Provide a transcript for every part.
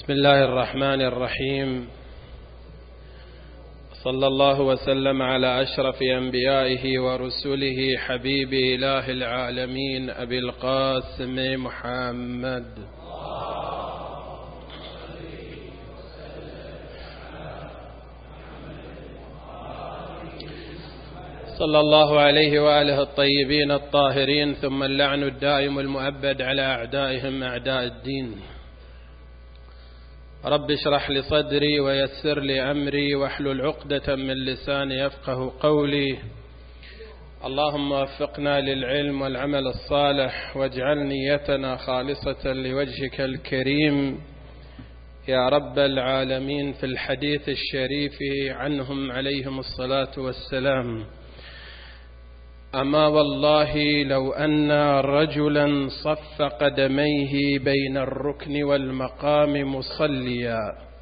بسم الله الرحمن الرحيم. صلى الله وسلم على أشرف أنبيائه ورسله حبيب إله العالمين أبي القاسم محمد صلى الله عليه وآله الطيبين الطاهرين، ثم اللعن الدائم المؤبد على أعدائهم أعداء الدين. رب اشرح لي صدري ويسر لي أمري واحلل عقدة من لساني يفقه قولي. اللهم وفقنا للعلم والعمل الصالح واجعل نيتنا خالصة لوجهك الكريم يا رب العالمين. في الحديث الشريف عنهم عليهم الصلاة والسلام: أما والله لو أن رجلا صف قدميه بين الركن والمقام مصليا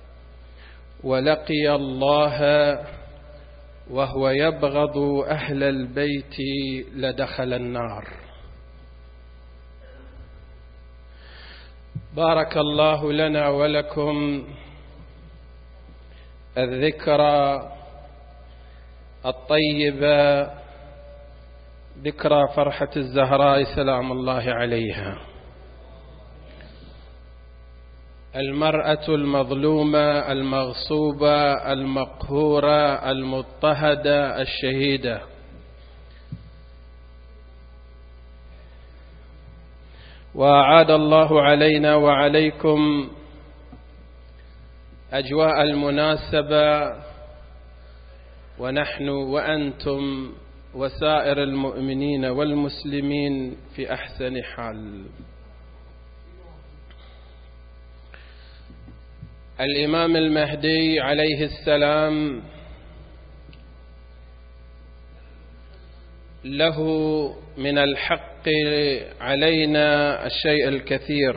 ولقي الله وهو يبغض أهل البيت لدخل النار. بارك الله لنا ولكم الذكرى الطيبة، ذكرى فرحة الزهراء سلام الله عليها، المرأة المظلومة المغصوبة المقهورة المضطهدة الشهيدة. وأعاد الله علينا وعليكم أجواء المناسبة ونحن وأنتم وسائر المؤمنين والمسلمين في أحسن حال. الإمام المهدي عليه السلام له من الحق علينا الشيء الكثير،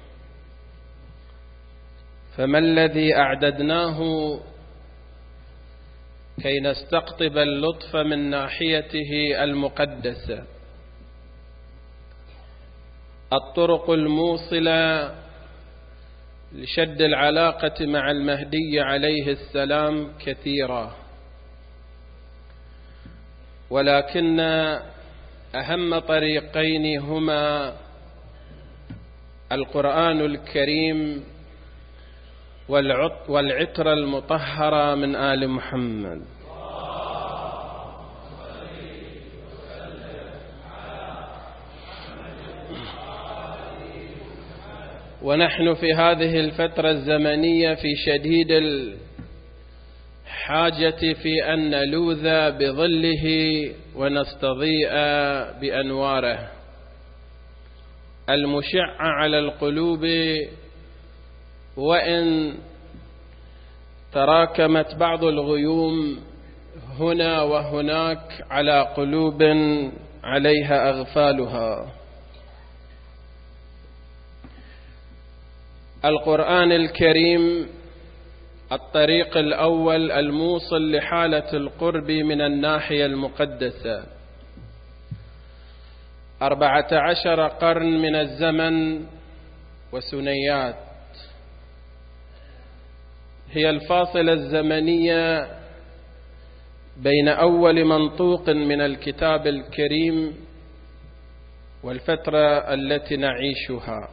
فما الذي أعددناه كي نستقطب اللطف من ناحيته المقدسة؟ الطرق الموصلة لشد العلاقة مع المهدي عليه السلام كثيرة، ولكن أهم طريقين هما القرآن الكريم والعطر المطهرة من آل محمد. ونحن في هذه الفترة الزمنية في شديد الحاجة في أن نلوذ بظله ونستضيء بأنواره المشعة على القلوب، وإن تراكمت بعض الغيوم هنا وهناك على قلوب عليها أغفالها. القرآن الكريم الطريق الأول الموصل لحالة القرب من الناحية المقدسة. 14 قرن من الزمن وسنيات هي الفاصلة الزمنية بين أول منطوق من الكتاب الكريم والفترة التي نعيشها.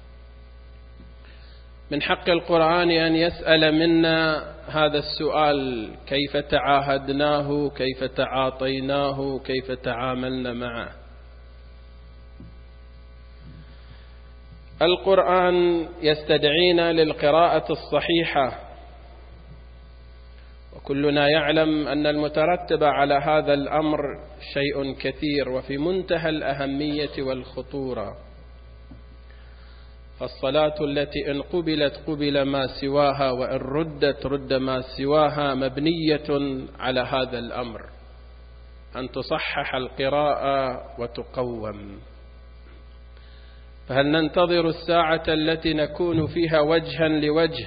من حق القرآن أن يسأل منا هذا السؤال: كيف تعاهدناه؟ كيف تعاطيناه؟ كيف تعاملنا معه؟ القرآن يستدعينا للقراءة الصحيحة، وكلنا يعلم أن المترتب على هذا الأمر شيء كثير وفي منتهى الأهمية والخطورة. فالصلاة التي إن قبلت قبل ما سواها، وإن ردت رد ما سواها، مبنية على هذا الأمر، أن تصحح القراءة وتقوم. فهل ننتظر الساعة التي نكون فيها وجها لوجه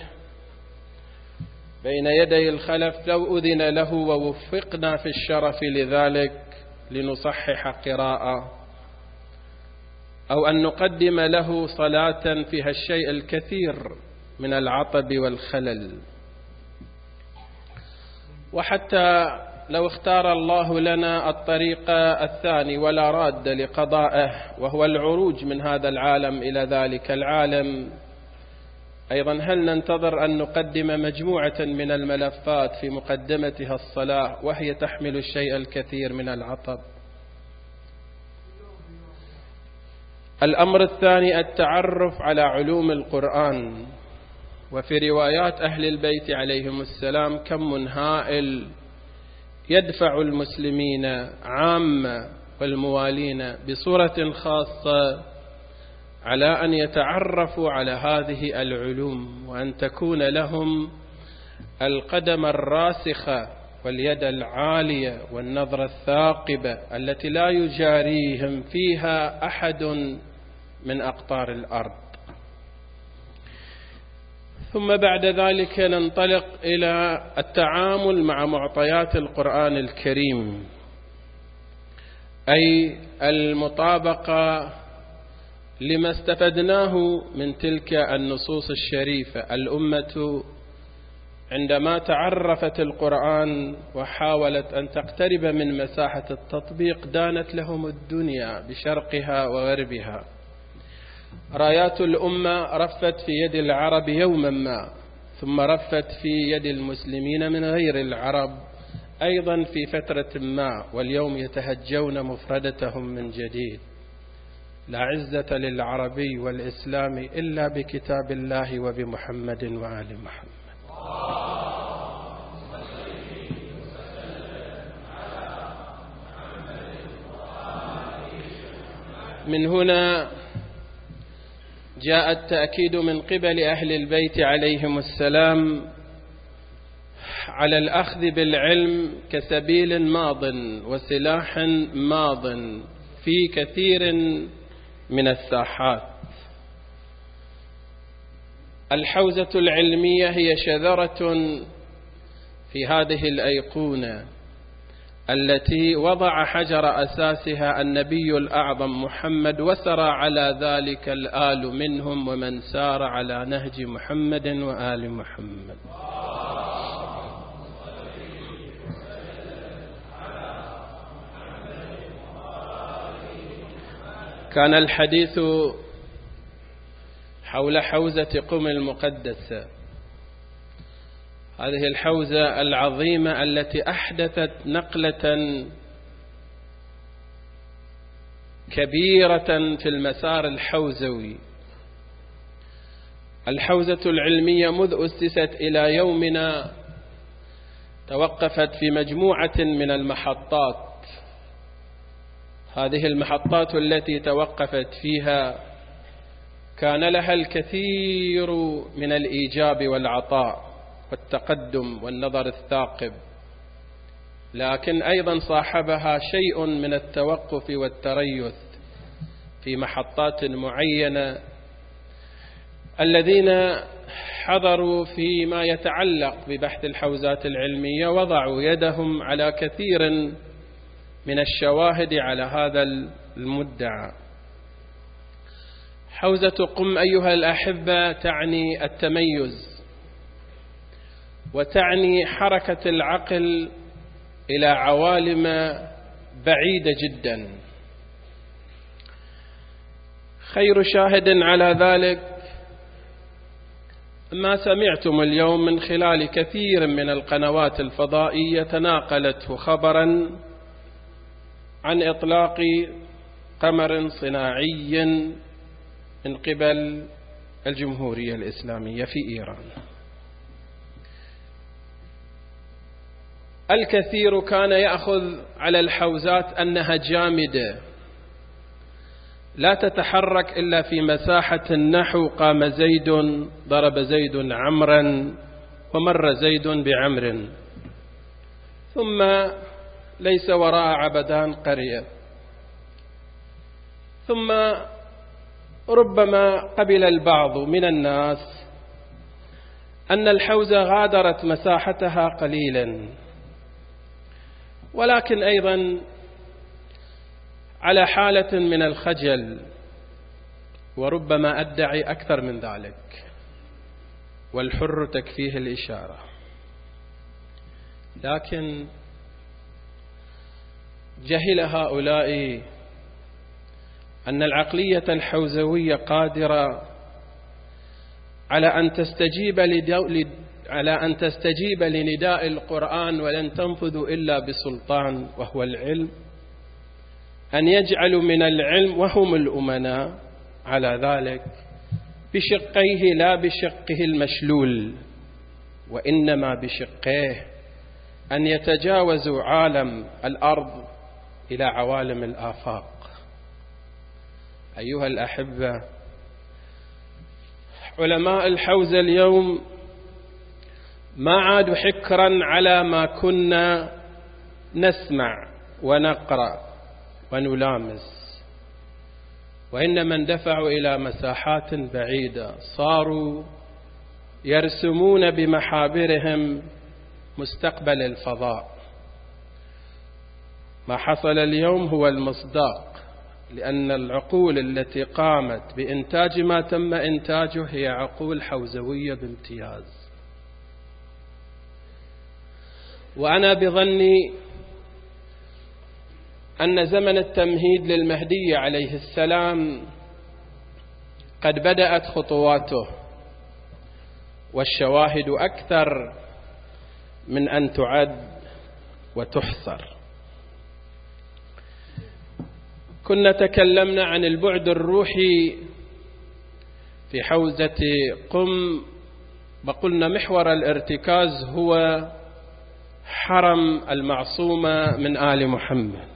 بين يدي الخلف لو أذن له ووفقنا في الشرف لذلك لنصحح قراءة، أو أن نقدم له صلاة فيها الشيء الكثير من العطب والخلل. وحتى لو اختار الله لنا الطريق الثاني ولا راد لقضائه، وهو العروج من هذا العالم إلى ذلك العالم، أيضا هل ننتظر أن نقدم مجموعة من الملفات في مقدمتها الصلاة وهي تحمل الشيء الكثير من العطب؟ الأمر الثاني التعرف على علوم القرآن. وفي روايات أهل البيت عليهم السلام كم هائل يدفع المسلمين عامة والموالين بصورة خاصة على أن يتعرفوا على هذه العلوم، وأن تكون لهم القدم الراسخة واليد العالية والنظرة الثاقبة التي لا يجاريهم فيها أحد من أقطار الأرض. ثم بعد ذلك ننطلق إلى التعامل مع معطيات القرآن الكريم، أي المطابقة لما استفدناه من تلك النصوص الشريفة. الأمة عندما تعرفت القرآن وحاولت أن تقترب من مساحة التطبيق دانت لهم الدنيا بشرقها وغربها. رايات الأمة رفت في يد العرب يوما ما، ثم رفت في يد المسلمين من غير العرب أيضا في فترة ما، واليوم يتهجون مفردتهم من جديد. لا عزة للعربي والإسلام إلا بكتاب الله وبمحمد وآل محمد. من هنا جاء التأكيد من قبل أهل البيت عليهم السلام على الأخذ بالعلم كسبيل ماض وسلاح ماض في كثير من الساحات. الحوزة العلمية هي شذرة في هذه الأيقونة التي وضع حجر أساسها النبي الأعظم محمد، وسرى على ذلك الآل منهم ومن سار على نهج محمد وآل محمد. كان الحديث حول حوزة قم المقدسة، هذه الحوزة العظيمة التي أحدثت نقلة كبيرة في المسار الحوزوي. الحوزة العلمية منذ أسست إلى يومنا توقفت في مجموعة من المحطات. هذه المحطات التي توقفت فيها كان لها الكثير من الإيجاب والعطاء والتقدم والنظر الثاقب، لكن أيضا صاحبها شيء من التوقف والتريث في محطات معينة. الذين حضروا فيما يتعلق ببحث الحوزات العلمية وضعوا يدهم على كثير من الشواهد على هذا المدعى. حوزة قم أيها الأحبة تعني التميز، وتعني حركة العقل إلى عوالم بعيدة جدا. خير شاهد على ذلك ما سمعتم اليوم من خلال كثير من القنوات الفضائية تناقلته خبرا عن إطلاق قمر صناعي من قبل الجمهورية الإسلامية في إيران. الكثير كان يأخذ على الحوزات أنها جامدة لا تتحرك إلا في مساحة النحو قام زيد ضرب زيد عمرا ومر زيد بعمر، ثم ليس وراء عبدان قرية. ثم ربما قبل البعض من الناس أن الحوزة غادرت مساحتها قليلا، ولكن أيضا على حالة من الخجل، وربما أدعي أكثر من ذلك. والحر تكفيه الإشارة. لكن جهل هؤلاء أن العقلية الحوزوية قادرة على أن تستجيب لنداء القرآن ولن تنفذ إلا بسلطان وهو العلم، أن يجعلوا من العلم وهم الأمناء على ذلك بشقيه لا بشقه المشلول، وإنما بشقيه أن يتجاوزوا عالم الأرض إلى عوالم الآفاق. أيها الأحبة، علماء الحوزة اليوم ما عادوا حكرا على ما كنا نسمع ونقرأ ونلامس، وإنما اندفعوا إلى مساحات بعيدة، صاروا يرسمون بمحابرهم مستقبل الفضاء. ما حصل اليوم هو المصداق، لأن العقول التي قامت بإنتاج ما تم إنتاجه هي عقول حوزوية بامتياز. وأنا بظني أن زمن التمهيد للمهدي عليه السلام قد بدأت خطواته، والشواهد أكثر من أن تعد وتحصر. كنا تكلمنا عن البعد الروحي في حوزة قم، وقلنا محور الارتكاز هو حرم المعصومة من آل محمد.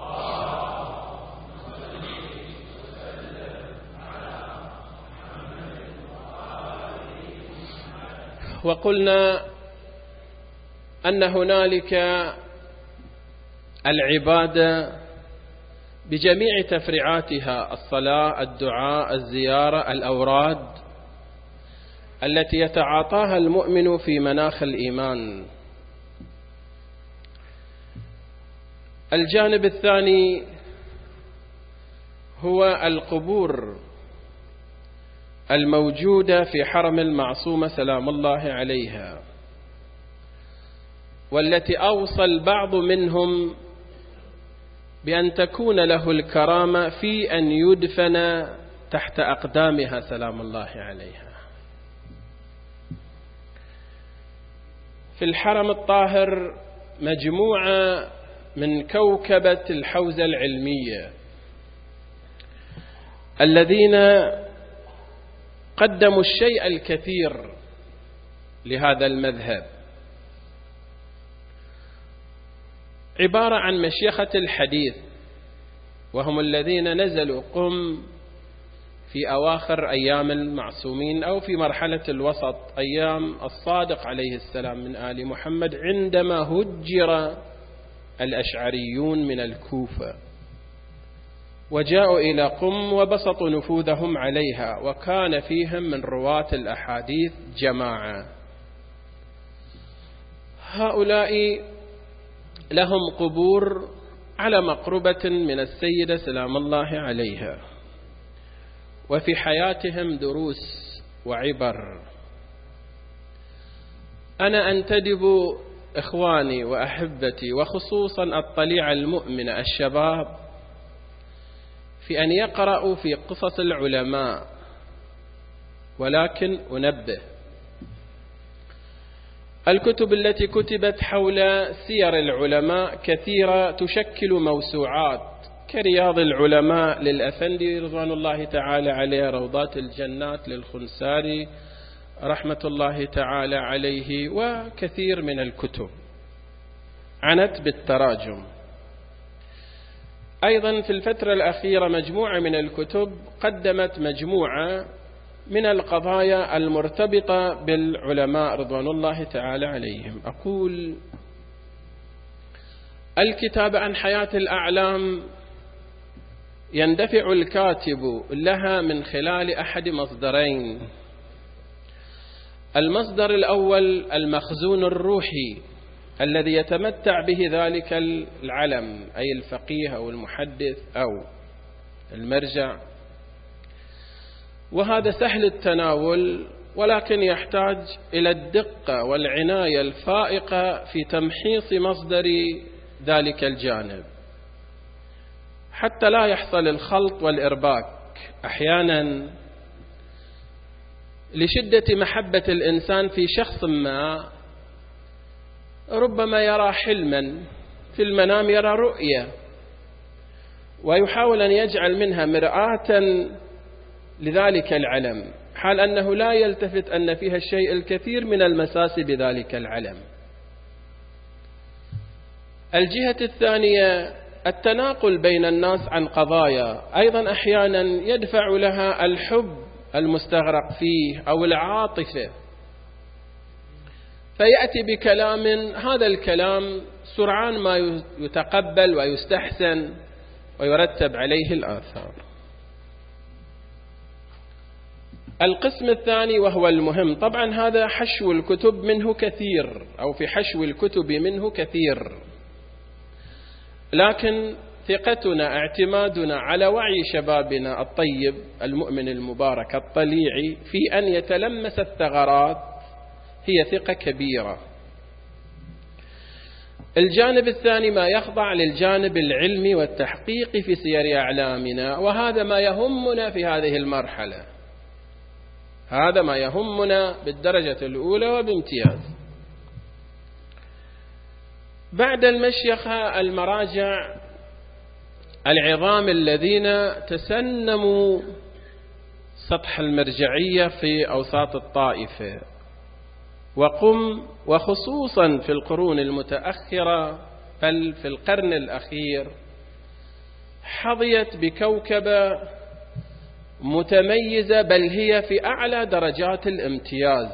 وقلنا أن هنالك العبادة بجميع تفريعاتها، الصلاة، الدعاء، الزيارة، الأوراد التي يتعاطاها المؤمن في مناخ الإيمان. الجانب الثاني هو القبور الموجودة في حرم المعصومة سلام الله عليها، والتي أوصى البعض منهم بأن تكون له الكرامة في أن يدفن تحت أقدامها سلام الله عليها. في الحرم الطاهر مجموعة من كوكبة الحوزة العلمية الذين قدموا الشيء الكثير لهذا المذهب، عبارة عن مشيخة الحديث، وهم الذين نزلوا قم في أواخر أيام المعصومين أو في مرحلة الوسط أيام الصادق عليه السلام من آل محمد، عندما هجر الأشعريون من الكوفة وجاءوا إلى قم وبسطوا نفوذهم عليها، وكان فيهم من رواة الأحاديث جماعة. هؤلاء لهم قبور على مقربة من السيدة سلام الله عليها، وفي حياتهم دروس وعبر. أنا أنتدب إخواني وأحبتي وخصوصا الطليعة المؤمنة الشباب في أن يقرأوا في قصص العلماء، ولكن أنبه: الكتب التي كتبت حول سير العلماء كثيرة تشكل موسوعات، كرياض العلماء للأفندي رضوان الله تعالى عليه، روضات الجنات للخنساري رحمة الله تعالى عليه، وكثير من الكتب عنت بالتراجم. أيضا في الفترة الأخيرة مجموعة من الكتب قدمت مجموعة من القضايا المرتبطة بالعلماء رضوان الله تعالى عليهم. أقول: الكتاب عن حياة الأعلام يندفع الكاتب لها من خلال أحد مصدرين: المصدر الأول المخزون الروحي الذي يتمتع به ذلك العلم، أي الفقيه أو المحدث أو المرجع، وهذا سهل التناول ولكن يحتاج إلى الدقة والعناية الفائقة في تمحيص مصدر ذلك الجانب حتى لا يحصل الخلط والإرباك. أحيانا لشدة محبة الإنسان في شخص ما ربما يرى حلما في المنام، يرى رؤية ويحاول أن يجعل منها مرآة لذلك العلم، حال أنه لا يلتفت أن فيها الشيء الكثير من المساس بذلك العلم. الجهة الثانية التناقل بين الناس عن قضايا أيضا أحيانا يدفع لها الحب المستغرق فيه أو العاطفة، فيأتي بكلام هذا الكلام سرعان ما يتقبل ويستحسن ويرتب عليه الآثار. القسم الثاني وهو المهم، طبعا هذا حشو الكتب منه كثير، أو في حشو الكتب منه كثير، لكن ثقتنا اعتمادنا على وعي شبابنا الطيب المؤمن المبارك الطليعي في أن يتلمس الثغرات هي ثقة كبيرة. الجانب الثاني ما يخضع للجانب العلمي والتحقيق في سير أعلامنا، وهذا ما يهمنا في هذه المرحلة، هذا ما يهمنا بالدرجة الأولى وبامتياز. بعد المشيخة المراجع العظام الذين تسنموا سطح المرجعية في أوساط الطائفة، وقم وخصوصا في القرون المتأخرة بل في القرن الأخير حظيت بكوكبة متميزة، بل هي في أعلى درجات الامتياز.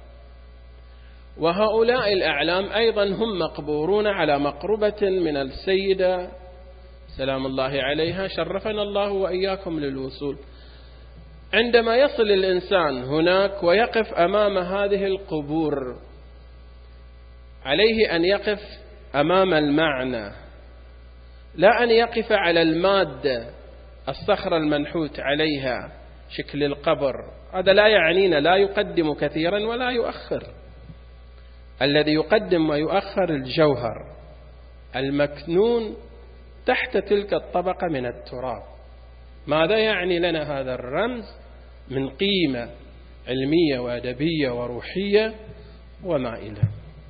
وهؤلاء الأعلام أيضا هم مقبورون على مقربة من السيدة سلام الله عليها، شرفنا الله وإياكم للوصول. عندما يصل الإنسان هناك ويقف أمام هذه القبور عليه أن يقف أمام المعنى، لا أن يقف على المادة الصخرة المنحوت عليها شكل القبر. هذا لا يعنينا، لا يقدم كثيرا ولا يؤخر. الذي يقدم ويؤخر الجوهر المكنون تحت تلك الطبقة من التراب. ماذا يعني لنا هذا الرمز من قيمة علمية وأدبية وروحية وما إلى.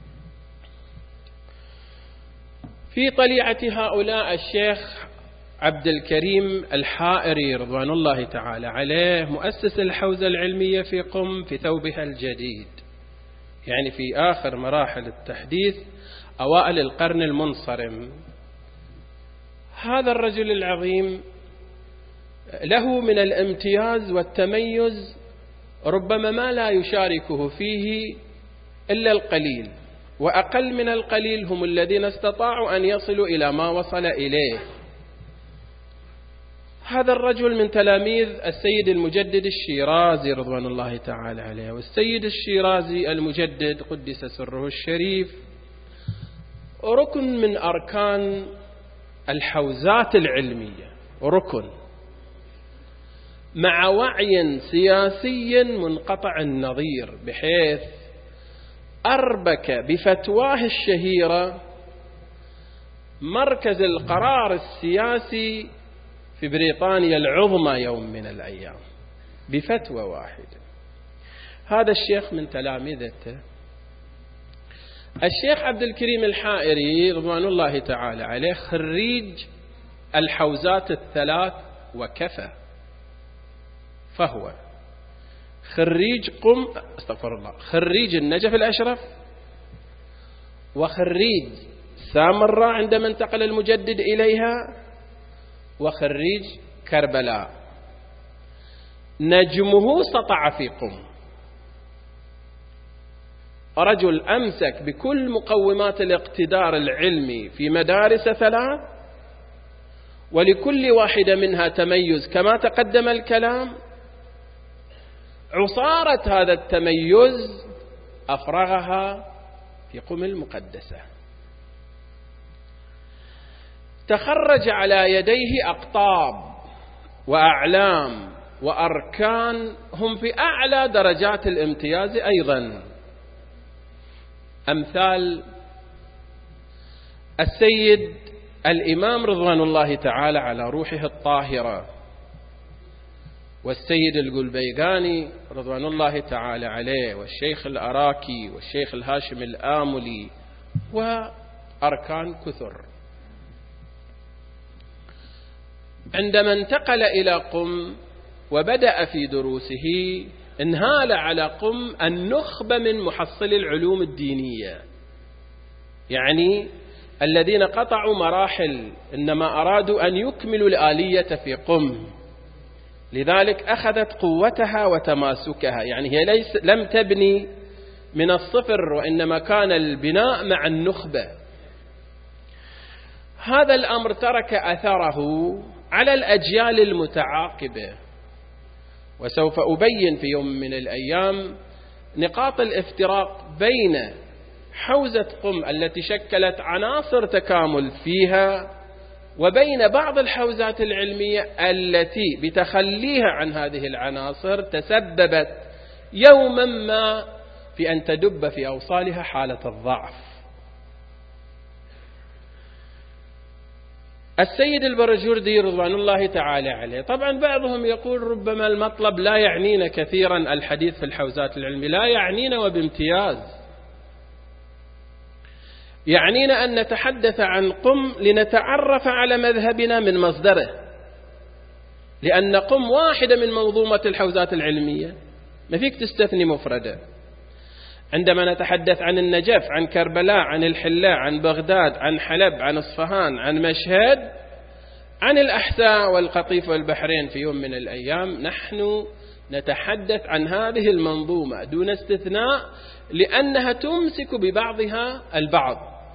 في طليعة هؤلاء الشيخ عبد الكريم الحائري رضوان الله تعالى عليه، مؤسس الحوزة العلمية في قم في ثوبها الجديد، يعني في آخر مراحل التحديث أوائل القرن المنصرم. هذا الرجل العظيم له من الامتياز والتميز ربما ما لا يشاركه فيه إلا القليل، وأقل من القليل هم الذين استطاعوا أن يصلوا إلى ما وصل إليه. هذا الرجل من تلاميذ السيد المجدد الشيرازي رضوان الله تعالى عليه، والسيد الشيرازي المجدد قدس سره الشريف ركن من أركان الحوزات العلمية، ركن مع وعي سياسي منقطع النظير، بحيث أربك بفتواه الشهيرة مركز القرار السياسي في بريطانيا العظمى يوم من الأيام بفتوى واحدة. هذا الشيخ من تلامذته الشيخ عبد الكريم الحائري رضوان الله تعالى عليه، خريج الحوزات الثلاث وكفى، فهو خريج خريج النجف الأشرف، وخريج سامراء عندما انتقل المجدد إليها، وخريج كربلاء. نجمه سطع في قم، رجل أمسك بكل مقومات الاقتدار العلمي في مدارس ثلاث، ولكل واحدة منها تميز كما تقدم الكلام. عصارة هذا التميز أفرغها في قم المقدسة. تخرج على يديه أقطاب وأعلام وأركان هم في أعلى درجات الامتياز أيضا. أمثال السيد الإمام رضوان الله تعالى على روحه الطاهرة، والسيد القلبيقاني رضوان الله تعالى عليه، والشيخ الأراكي، والشيخ الهاشم الآملي، وأركان كثر. عندما انتقل إلى قم وبدأ في دروسه انهال على قم النخبة من محصل العلوم الدينية، يعني الذين قطعوا مراحل إنما أرادوا أن يكملوا الآلية في قم، لذلك أخذت قوتها وتماسكها، يعني هي لم تبني من الصفر، وإنما كان البناء مع النخبة. هذا الأمر ترك أثره على الأجيال المتعاقبة، وسوف أبين في يوم من الأيام نقاط الافتراق بين حوزة قم التي شكلت عناصر تكامل فيها وبين بعض الحوزات العلمية التي بتخليها عن هذه العناصر تسببت يوما ما في أن تدب في أوصالها حالة الضعف. السيد البرجردي رضوان الله تعالى عليه، طبعا بعضهم يقول ربما المطلب لا يعنينا كثيرا الحديث في الحوزات العلمية، لا يعنينا وبامتياز، يعنينا أن نتحدث عن قم لنتعرف على مذهبنا من مصدره، لأن قم واحدة من منظومة الحوزات العلمية، ما فيك تستثني مفردة. عندما نتحدث عن النجف، عن كربلاء، عن الحلاء، عن بغداد، عن حلب، عن اصفهان، عن مشهد، عن الأحساء والقطيف والبحرين في يوم من الأيام، نحن نتحدث عن هذه المنظومة دون استثناء، لأنها تمسك ببعضها البعض.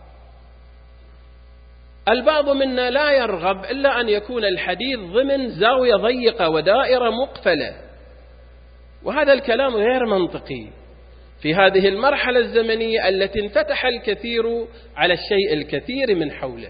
البعض منا لا يرغب إلا أن يكون الحديث ضمن زاوية ضيقة ودائرة مقفلة، وهذا الكلام غير منطقي في هذه المرحلة الزمنية التي انفتح الكثير على الشيء الكثير من حوله.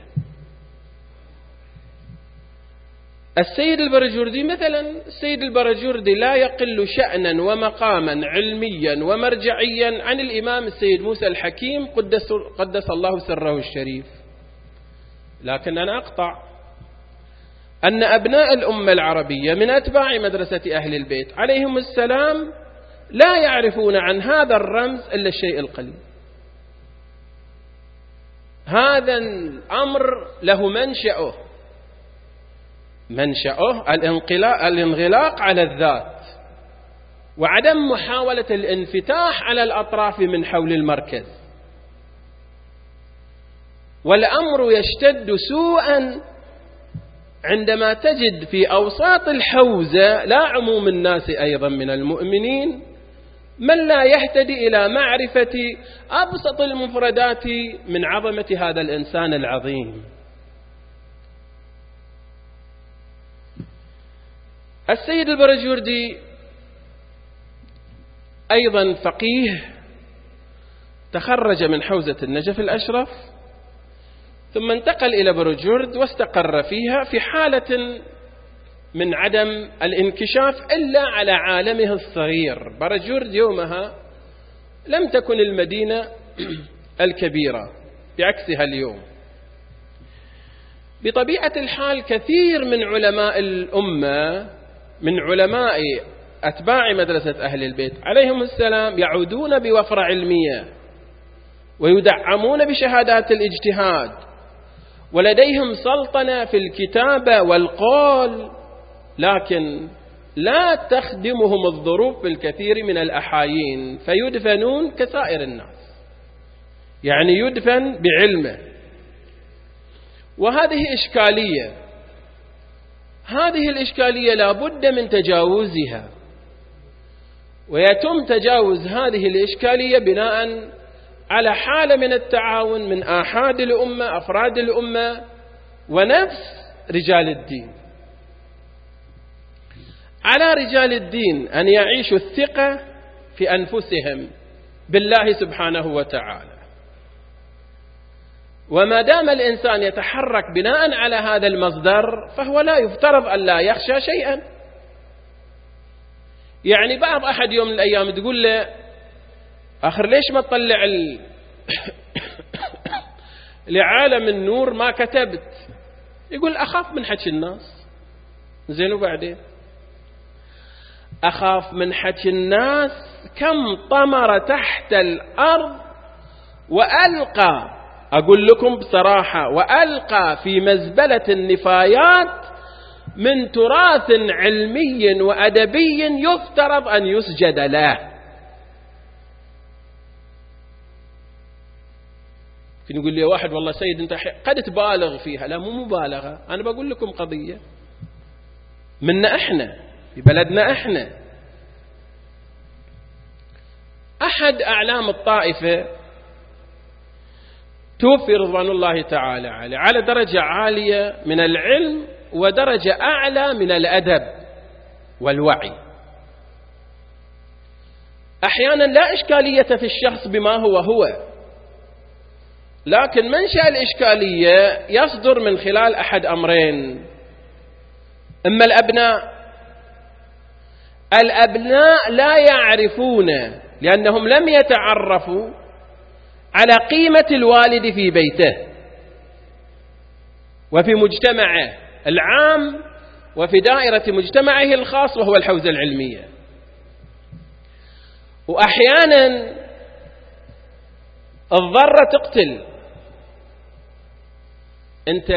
السيد البرجردي مثلا، السيد البرجردي لا يقل شأنا ومقاما علميا ومرجعيا عن الإمام السيد موسى الحكيم قدس الله سره الشريف، لكن أنا أقطع أن أبناء الأمة العربية من أتباع مدرسة أهل البيت عليهم السلام لا يعرفون عن هذا الرمز إلا الشيء القليل. هذا الأمر له منشأه الانغلاق على الذات، وعدم محاولة الانفتاح على الأطراف من حول المركز. والأمر يشتد سوءا عندما تجد في أوساط الحوزة، لا عموم الناس أيضا من المؤمنين، من لا يهتدي إلى معرفة أبسط المفردات من عظمة هذا الإنسان العظيم. السيد البرجردي أيضا فقيه، تخرج من حوزة النجف الأشرف، ثم انتقل إلى برجرد واستقر فيها في حالة من عدم الانكشاف إلا على عالمه الصغير. برجرد يومها لم تكن المدينة الكبيرة بعكسها اليوم. بطبيعة الحال كثير من علماء الأمة، من علماء أتباع مدرسة أهل البيت عليهم السلام، يعودون بوفرة علمية ويدعمون بشهادات الاجتهاد، ولديهم سلطنة في الكتابة والقول، لكن لا تخدمهم الظروف في الكثير من الأحايين، فيدفنون كسائر الناس، يعني يدفن بعلمه. وهذه إشكالية، هذه الإشكالية لا بد من تجاوزها، ويتم تجاوز هذه الإشكالية بناء على حالة من التعاون من آحاد الأمة، أفراد الأمة، ونفس رجال الدين. على رجال الدين أن يعيشوا الثقة في أنفسهم بالله سبحانه وتعالى، وما دام الإنسان يتحرك بناء على هذا المصدر فهو لا يفترض أن لا يخشى شيئا. يعني بعض أحد يوم من الأيام تقول له آخر ليش ما تطلع لعالم النور ما كتبت؟ يقول أخاف من حكي الناس. زين وبعدين؟ أخاف من حكي الناس كم طمر تحت الأرض وألقى، أقول لكم بصراحة، وألقى في مزبلة النفايات من تراث علمي وأدبي يفترض أن يسجد له. يمكن يقول لي واحد والله سيد أنت قد تبالغ فيها. لا، مو مبالغة، أنا بقول لكم قضية منا إحنا في بلدنا إحنا. أحد أعلام الطائفة توفي رضوان الله تعالى عليه على درجة عالية من العلم ودرجة أعلى من الأدب والوعي. أحيانا لا إشكالية في الشخص بما هو، لكن منشأ الإشكالية يصدر من خلال أحد أمرين. إما الأبناء لا يعرفون لأنهم لم يتعرفوا على قيمة الوالد في بيته وفي مجتمعه العام وفي دائرة مجتمعه الخاص وهو الحوزة العلمية. وأحيانا الضرة تقتل. أنت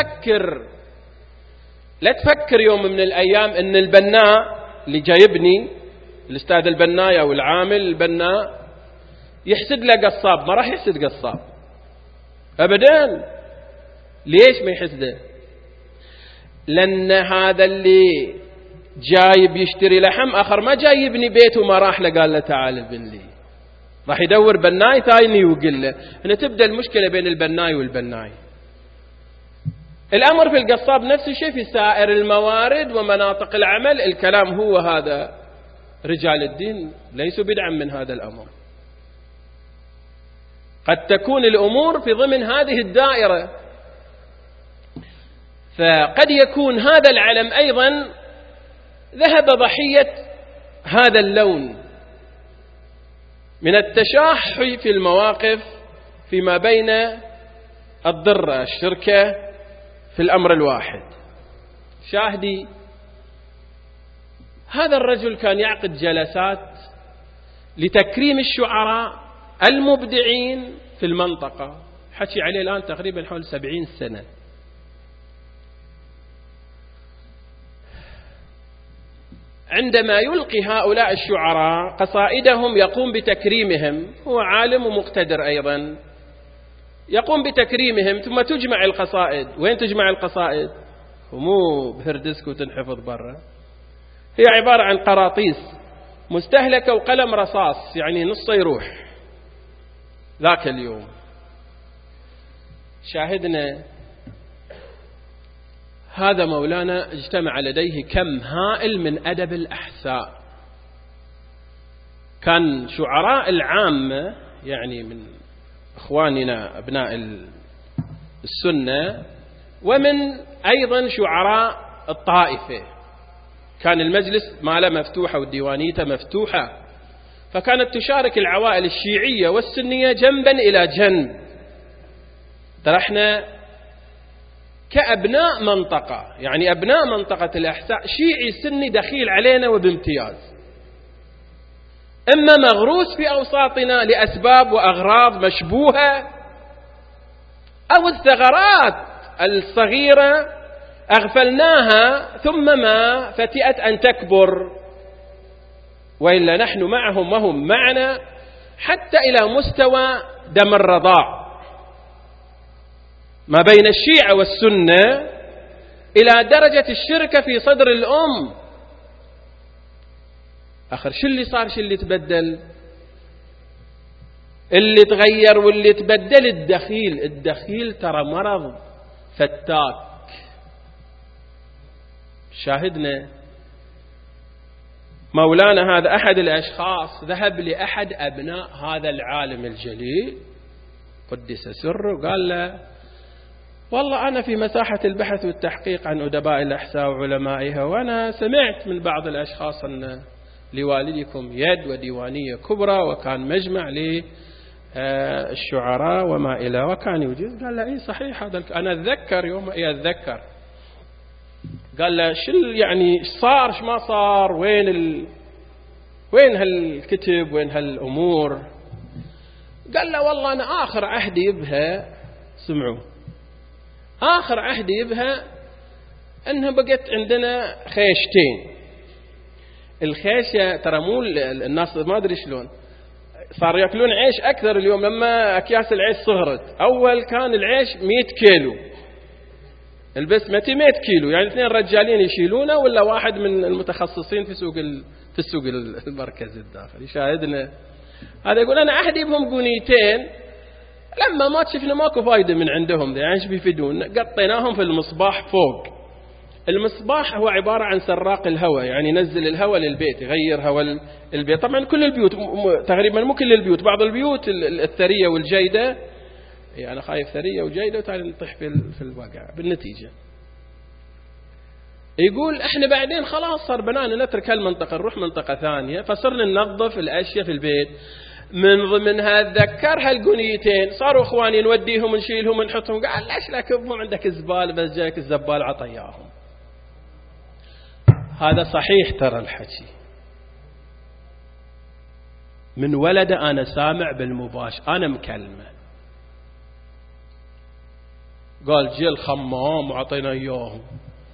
لا تفكر يوم من الأيام أن البناء اللي جايبني الأستاذ البناء أو العامل البناء يحسد له قصاب. ما راح يحسد قصاب أبدا. ليش ما يحسده؟ لأن هذا اللي جايب يشتري لحم آخر ما جاي يبني بيت وما راح له قال له تعال ابن لي، راح يدور بناي ثاني ويقول له. هنا تبدأ المشكلة بين البناي والبناي. الأمر في القصاب نفس الشيء في سائر الموارد ومناطق العمل. الكلام هو هذا، رجال الدين ليسوا بدعا من هذا الأمر. قد تكون الأمور في ضمن هذه الدائرة، فقد يكون هذا العلم أيضا ذهب ضحية هذا اللون من التشاح في المواقف فيما بين الضرة الشركة في الأمر الواحد. شاهدي، هذا الرجل كان يعقد جلسات لتكريم الشعراء المبدعين في المنطقة، حكي عليه الآن تقريبا حول 70 سنة. عندما يلقي هؤلاء الشعراء قصائدهم يقوم بتكريمهم، هو عالم ومقتدر أيضا، يقوم بتكريمهم ثم تجمع القصائد. وين تجمع القصائد؟ ومو بهردسك وتنحفظ برا، هي عبارة عن قراطيس مستهلكة وقلم رصاص، يعني نصه يروح ذاك اليوم. شاهدنا هذا مولانا اجتمع لديه كم هائل من أدب الأحساء. كان شعراء العامة يعني من إخواننا أبناء السنة ومن أيضا شعراء الطائفة. كان المجلس ماله مفتوحة والديوانية مفتوحة، فكانت تشارك العوائل الشيعية والسنية جنبا إلى جنب. ترى احنا كأبناء منطقة، يعني أبناء منطقة الأحساء، شيعي سني دخيل علينا وبامتياز، إما مغروس في أوساطنا لأسباب وأغراض مشبوهة، أو الثغرات الصغيرة أغفلناها ثم ما فتئت أن تكبر، وإلا نحن معهم وهم معنا حتى إلى مستوى دم الرضاع ما بين الشيعة والسنة، إلى درجة الشركة في صدر الأم. آخر شو اللي صار، شو اللي تبدل؟ اللي تغير واللي تبدل الدخيل ترى مرض فتاك. شاهدنا مولانا هذا أحد الأشخاص ذهب لأحد أبناء هذا العالم الجليل قدس سره، قال له والله أنا في مساحة البحث والتحقيق عن أدباء الأحساء وعلمائها، وأنا سمعت من بعض الأشخاص أن لوالدكم يد وديوانية كبرى، وكان مجمع للشعراء وما إلى، وكان يوجد. قال له إيه صحيح هذا أنا أتذكر يوم أتذكر. قال له شو يعني صار شو ما صار، وين هالكتب وين هالأمور؟ قال له والله أنا آخر عهدي بها، سمعوا، آخر عهدي بها أنها بقت عندنا خيشتين. الخيشة ترى مو الناس ما أدري شلون صار يأكلون عيش أكثر اليوم لما أكياس العيش صغرت. أول كان العيش 100 كيلو، البسمتي 100 كيلو، يعني 2 رجالين يشيلونه ولا واحد من المتخصصين في السوق المركزي الداخلي. شاهدنا هذا يقول أنا عهدي بهم قنيتين، لما ما شفنا ماكو فايدة من عندهم، يعني ايش بيفيدون؟ قطيناهم في المصباح فوق. المصباح هو عبارة عن سراق الهواء، يعني ينزل الهواء للبيت، يغير هواء البيت. طبعا كل البيوت تقريبا، مو كل البيوت، بعض البيوت الثرية والجيدة، يعني أنا خايف ثرية وجيدة وتعالي نطيح في الواقع بالنتيجة. يقول احنا بعدين خلاص صار بنانا نترك هالمنطقة نروح منطقة ثانية، فصرنا ننظف الأشياء في البيت. من ضمنها ذكر هالقنيتين، صاروا اخواني نوديهم نشيلهم ونحطهم. قال ليش لا كبهم عندك زبال، بس جاك الزبال عطياهم. هذا صحيح ترى الحكي من ولده، أنا سامع بالمباشر، أنا مكلمه. قال جي الخمام وعطينا إياهم.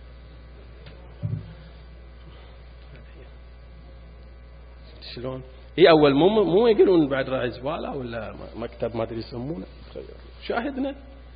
شلون؟ هي أول مو يقولون بعد راعي زبالة ولا مكتب ما أدري يسمونه. شاهدنا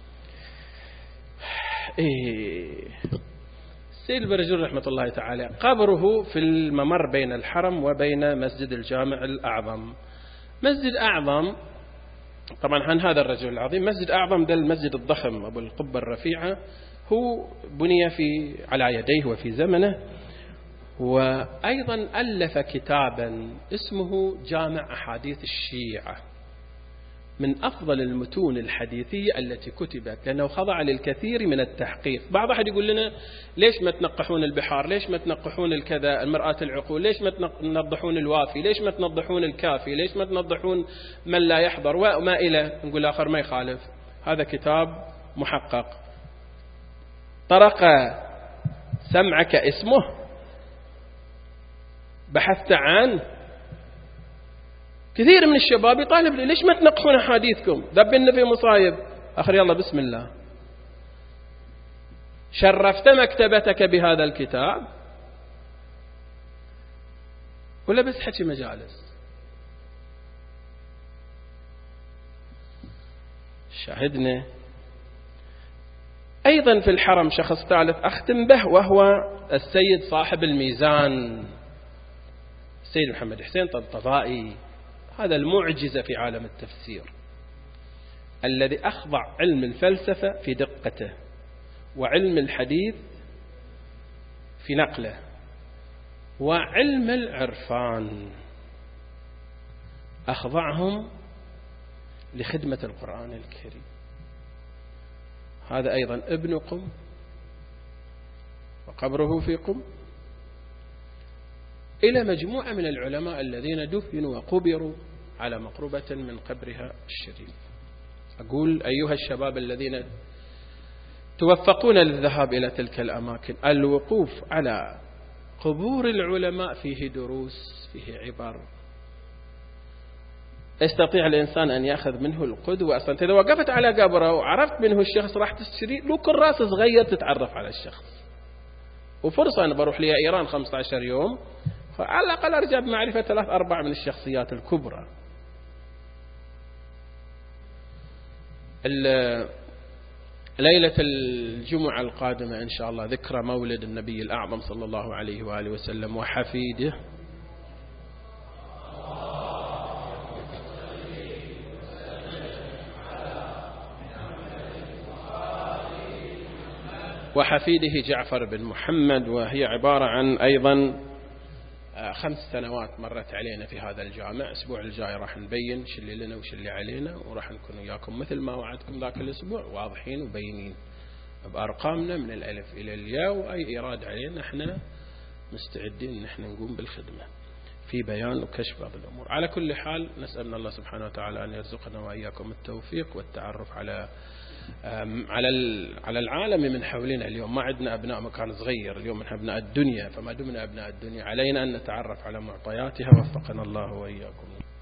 السيد البرجوري رحمة الله تعالى قبره في الممر بين الحرم وبين مسجد الجامع الأعظم. مسجد أعظم طبعا عن هذا الرجل العظيم. مسجد أعظم ده المسجد الضخم أبو القبة الرفيعة، هو بني على يديه وفي زمنه. وأيضا ألف كتابا اسمه جامع أحاديث الشيعة، من أفضل المتون الحديثية التي كتبت، لأنه خضع للكثير من التحقيق. بعض أحد يقول لنا ليش ما تنقحون البحار، ليش ما تنقحون الكذا المرآة العقول، ليش ما تنضحون الوافي، ليش ما تنضحون الكافي، ليش ما تنضحون من لا يحضر وما إلى. نقول آخر ما يخالف، هذا كتاب محقق. طرق سمعك اسمه، بحثت عنه. كثير من الشباب يطالب لي ليش ما تنقحون أحاديثكم، ذبنا في مصايب. آخر يلا بسم الله، شرفت مكتبتك بهذا الكتاب ولا بس حكي مجالس؟ شاهدنا أيضا في الحرم شخص ثالث أختم به، وهو السيد صاحب الميزان، السيد محمد حسين طبطبائي. هذا المعجزة في عالم التفسير الذي أخضع علم الفلسفة في دقته وعلم الحديث في نقله وعلم العرفان، أخضعهم لخدمة القرآن الكريم. هذا أيضا ابن قم وقبره في قم، إلى مجموعة من العلماء الذين دفنوا وقبروا على مقربة من قبرها الشريف. أقول أيها الشباب الذين توفقون للذهاب إلى تلك الأماكن، الوقوف على قبور العلماء فيه دروس، فيه عبر، يستطيع الإنسان أن يأخذ منه القدوة. أصلا إذا وقفت على قبره وعرفت منه الشخص راح تشتري له كراس صغير تتعرف على الشخص، وفرصة أن بروح لي إيران 15 يوم، فعلى الأقل أرجع بمعرفة 3-4 من الشخصيات الكبرى. ليلة الجمعة القادمة إن شاء الله ذكرى مولد النبي الأعظم صلى الله عليه وآله وسلم وحفيده، وحفيده جعفر بن محمد. وهي عبارة عن أيضا 5 سنوات مرت علينا في هذا الجامع. الأسبوع الجاي راح نبين شو اللي لنا وش اللي علينا، وراح نكون وياكم مثل ما وعدكم ذاك الأسبوع واضحين وبينين بأرقامنا من الألف إلى الياء، وأي إيراد علينا احنا مستعدين ان احنا نقوم بالخدمة. في بيان وكشف بعض الأمور. على كل حال نسأل من الله سبحانه وتعالى أن يرزقنا وإياكم التوفيق والتعرف على العالم من حولنا. اليوم ما عندنا أبناء مكان صغير، اليوم نحن أبناء الدنيا، فما دمنا أبناء الدنيا علينا أن نتعرف على معطياتها. وفقنا الله وإياكم.